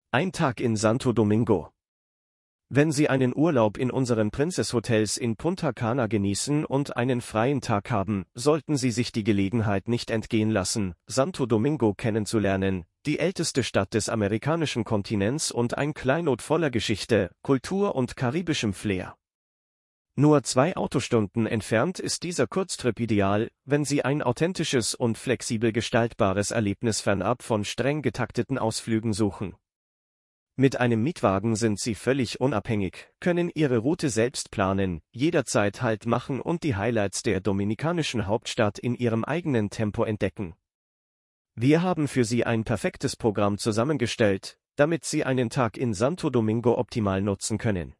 Ein Tag in Santo Domingo. Wenn Sie einen Urlaub in unseren Princess Hotels in Punta Cana genießen und einen freien Tag haben, sollten Sie sich die Gelegenheit nicht entgehen lassen, Santo Domingo kennenzulernen, die älteste Stadt des amerikanischen Kontinents und ein Kleinod voller Geschichte, Kultur und karibischem Flair. Nur 2 Autostunden entfernt ist dieser Kurztrip ideal, wenn Sie ein authentisches und flexibel gestaltbares Erlebnis fernab von streng getakteten Ausflügen suchen. Mit einem Mietwagen sind Sie völlig unabhängig, können Ihre Route selbst planen, jederzeit Halt machen und die Highlights der dominikanischen Hauptstadt in Ihrem eigenen Tempo entdecken. Wir haben für Sie ein perfektes Programm zusammengestellt, damit Sie einen Tag in Santo Domingo optimal nutzen können.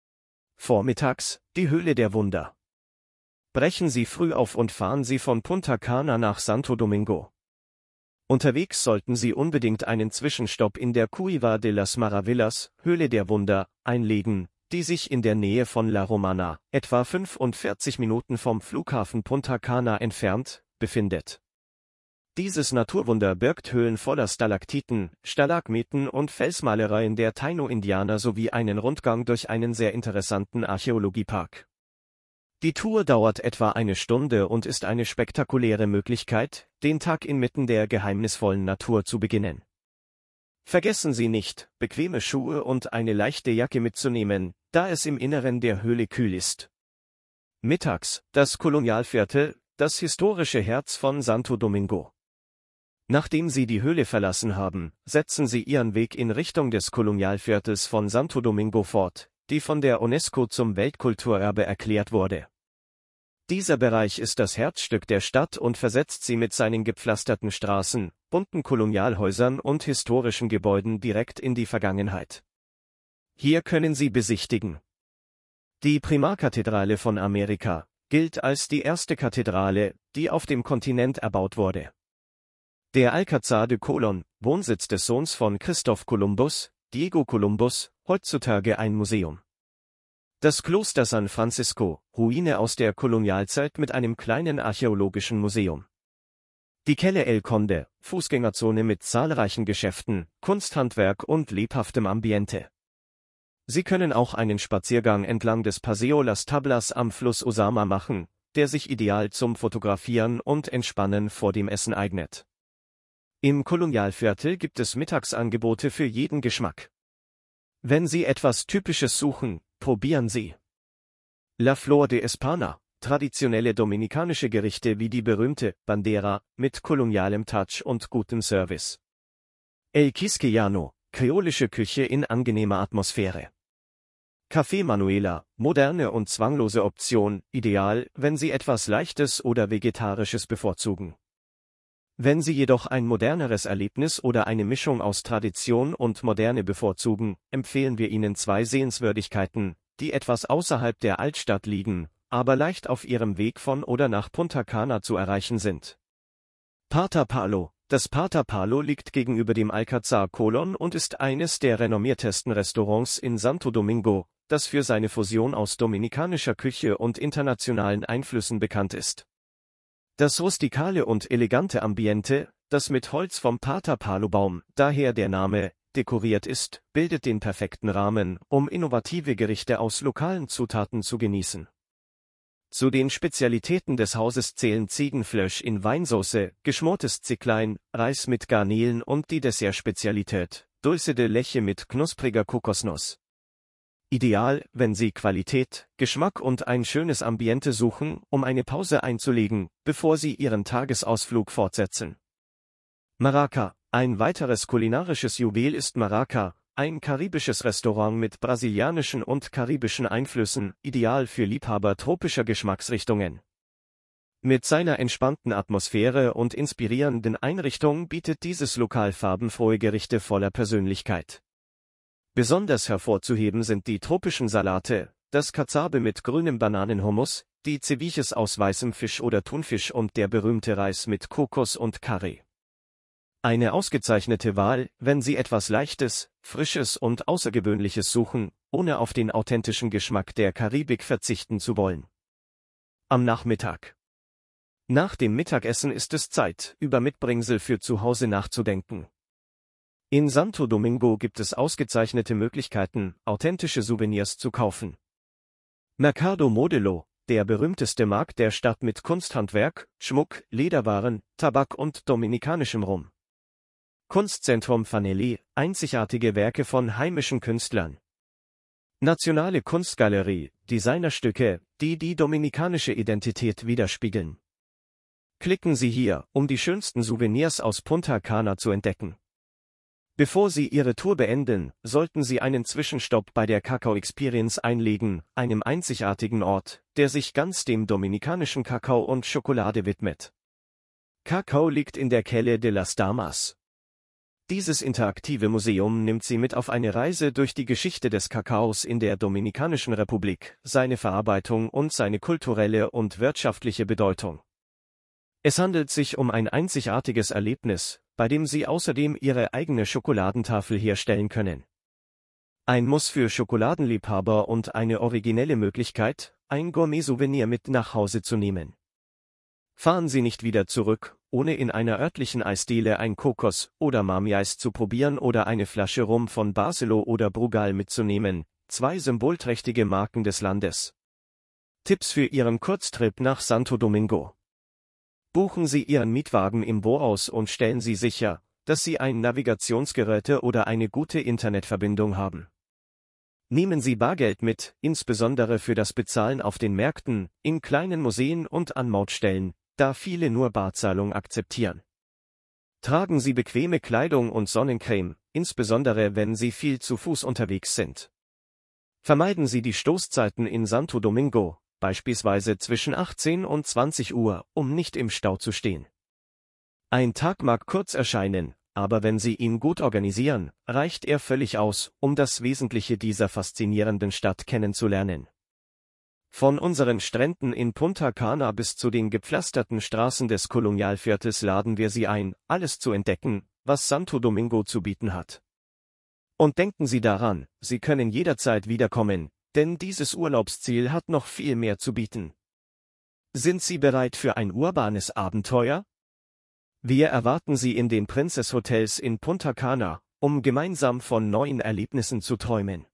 Vormittags, die Höhle der Wunder. Brechen Sie früh auf und fahren Sie von Punta Cana nach Santo Domingo. Unterwegs sollten Sie unbedingt einen Zwischenstopp in der Cueva de las Maravillas, Höhle der Wunder, einlegen, die sich in der Nähe von La Romana, etwa 45 Minuten vom Flughafen Punta Cana entfernt, befindet. Dieses Naturwunder birgt Höhlen voller Stalaktiten, Stalagmiten und Felsmalereien der Taino-Indianer sowie einen Rundgang durch einen sehr interessanten Archäologiepark. Die Tour dauert etwa eine Stunde und ist eine spektakuläre Möglichkeit, den Tag inmitten der geheimnisvollen Natur zu beginnen. Vergessen Sie nicht, bequeme Schuhe und eine leichte Jacke mitzunehmen, da es im Inneren der Höhle kühl ist. Mittags, das Kolonialviertel, das historische Herz von Santo Domingo. Nachdem Sie die Höhle verlassen haben, setzen Sie Ihren Weg in Richtung des Kolonialviertels von Santo Domingo fort, die von der UNESCO zum Weltkulturerbe erklärt wurde. Dieser Bereich ist das Herzstück der Stadt und versetzt sie mit seinen gepflasterten Straßen, bunten Kolonialhäusern und historischen Gebäuden direkt in die Vergangenheit. Hier können Sie besichtigen: Die Primarkathedrale von Amerika, gilt als die erste Kathedrale, die auf dem Kontinent erbaut wurde. Der Alcázar de Colón, Wohnsitz des Sohns von Christoph Kolumbus, Diego Kolumbus, heutzutage ein Museum. Das Kloster San Francisco, Ruine aus der Kolonialzeit mit einem kleinen archäologischen Museum. Die Calle El Conde, Fußgängerzone mit zahlreichen Geschäften, Kunsthandwerk und lebhaftem Ambiente. Sie können auch einen Spaziergang entlang des Paseo Las Tablas am Fluss Osama machen, der sich ideal zum Fotografieren und Entspannen vor dem Essen eignet. Im Kolonialviertel gibt es Mittagsangebote für jeden Geschmack. Wenn Sie etwas Typisches suchen, probieren Sie La Flor de España, traditionelle dominikanische Gerichte wie die berühmte Bandera, mit kolonialem Touch und gutem Service. El Quisqueyano, kreolische Küche in angenehmer Atmosphäre. Café Manuela, moderne und zwanglose Option, ideal, wenn Sie etwas Leichtes oder Vegetarisches bevorzugen. Wenn Sie jedoch ein moderneres Erlebnis oder eine Mischung aus Tradition und Moderne bevorzugen, empfehlen wir Ihnen 2 Sehenswürdigkeiten, die etwas außerhalb der Altstadt liegen, aber leicht auf Ihrem Weg von oder nach Punta Cana zu erreichen sind. Parta Palo. Das Parta Palo liegt gegenüber dem Alcázar Colón und ist eines der renommiertesten Restaurants in Santo Domingo, das für seine Fusion aus dominikanischer Küche und internationalen Einflüssen bekannt ist. Das rustikale und elegante Ambiente, das mit Holz vom Parta Palo Baum, daher der Name, dekoriert ist, bildet den perfekten Rahmen, um innovative Gerichte aus lokalen Zutaten zu genießen. Zu den Spezialitäten des Hauses zählen Ziegenfleisch in Weinsauce, geschmortes Zicklein, Reis mit Garnelen und die Dessertspezialität, Dulce de Leche mit knuspriger Kokosnuss. Ideal, wenn Sie Qualität, Geschmack und ein schönes Ambiente suchen, um eine Pause einzulegen, bevor Sie Ihren Tagesausflug fortsetzen. Maraca. Ein weiteres kulinarisches Juwel ist Maraca, ein karibisches Restaurant mit brasilianischen und karibischen Einflüssen, ideal für Liebhaber tropischer Geschmacksrichtungen. Mit seiner entspannten Atmosphäre und inspirierenden Einrichtung bietet dieses Lokal farbenfrohe Gerichte voller Persönlichkeit. Besonders hervorzuheben sind die tropischen Salate, das Cazabe mit grünem Bananenhummus, die Ceviches aus weißem Fisch oder Thunfisch und der berühmte Reis mit Kokos und Curry. Eine ausgezeichnete Wahl, wenn Sie etwas Leichtes, Frisches und Außergewöhnliches suchen, ohne auf den authentischen Geschmack der Karibik verzichten zu wollen. Am Nachmittag. Nach dem Mittagessen ist es Zeit, über Mitbringsel für zu Hause nachzudenken. In Santo Domingo gibt es ausgezeichnete Möglichkeiten, authentische Souvenirs zu kaufen. Mercado Modelo, der berühmteste Markt der Stadt mit Kunsthandwerk, Schmuck, Lederwaren, Tabak und dominikanischem Rum. Kunstzentrum Fanelli, einzigartige Werke von heimischen Künstlern. Nationale Kunstgalerie, Designerstücke, die die dominikanische Identität widerspiegeln. Klicken Sie hier, um die schönsten Souvenirs aus Punta Cana zu entdecken. Bevor Sie Ihre Tour beenden, sollten Sie einen Zwischenstopp bei der Cacao Experience einlegen, einem einzigartigen Ort, der sich ganz dem dominikanischen Kakao und Schokolade widmet. Cacao liegt in der Calle de las Damas. Dieses interaktive Museum nimmt Sie mit auf eine Reise durch die Geschichte des Kakaos in der Dominikanischen Republik, seine Verarbeitung und seine kulturelle und wirtschaftliche Bedeutung. Es handelt sich um ein einzigartiges Erlebnis, bei dem Sie außerdem Ihre eigene Schokoladentafel herstellen können. Ein Muss für Schokoladenliebhaber und eine originelle Möglichkeit, ein Gourmet-Souvenir mit nach Hause zu nehmen. Fahren Sie nicht wieder zurück, ohne in einer örtlichen Eisdiele ein Kokos- oder Mami-Eis zu probieren oder eine Flasche Rum von Barcelo oder Brugal mitzunehmen, zwei symbolträchtige Marken des Landes. Tipps für Ihren Kurztrip nach Santo Domingo. Buchen Sie Ihren Mietwagen im Voraus und stellen Sie sicher, dass Sie ein Navigationsgerät oder eine gute Internetverbindung haben. Nehmen Sie Bargeld mit, insbesondere für das Bezahlen auf den Märkten, in kleinen Museen und an Mautstellen, da viele nur Barzahlung akzeptieren. Tragen Sie bequeme Kleidung und Sonnencreme, insbesondere wenn Sie viel zu Fuß unterwegs sind. Vermeiden Sie die Stoßzeiten in Santo Domingo, beispielsweise zwischen 18 und 20 Uhr, um nicht im Stau zu stehen. Ein Tag mag kurz erscheinen, aber wenn Sie ihn gut organisieren, reicht er völlig aus, um das Wesentliche dieser faszinierenden Stadt kennenzulernen. Von unseren Stränden in Punta Cana bis zu den gepflasterten Straßen des Kolonialviertels laden wir Sie ein, alles zu entdecken, was Santo Domingo zu bieten hat. Und denken Sie daran, Sie können jederzeit wiederkommen, denn dieses Urlaubsziel hat noch viel mehr zu bieten. Sind Sie bereit für ein urbanes Abenteuer? Wir erwarten Sie in den Princess Hotels in Punta Cana, um gemeinsam von neuen Erlebnissen zu träumen.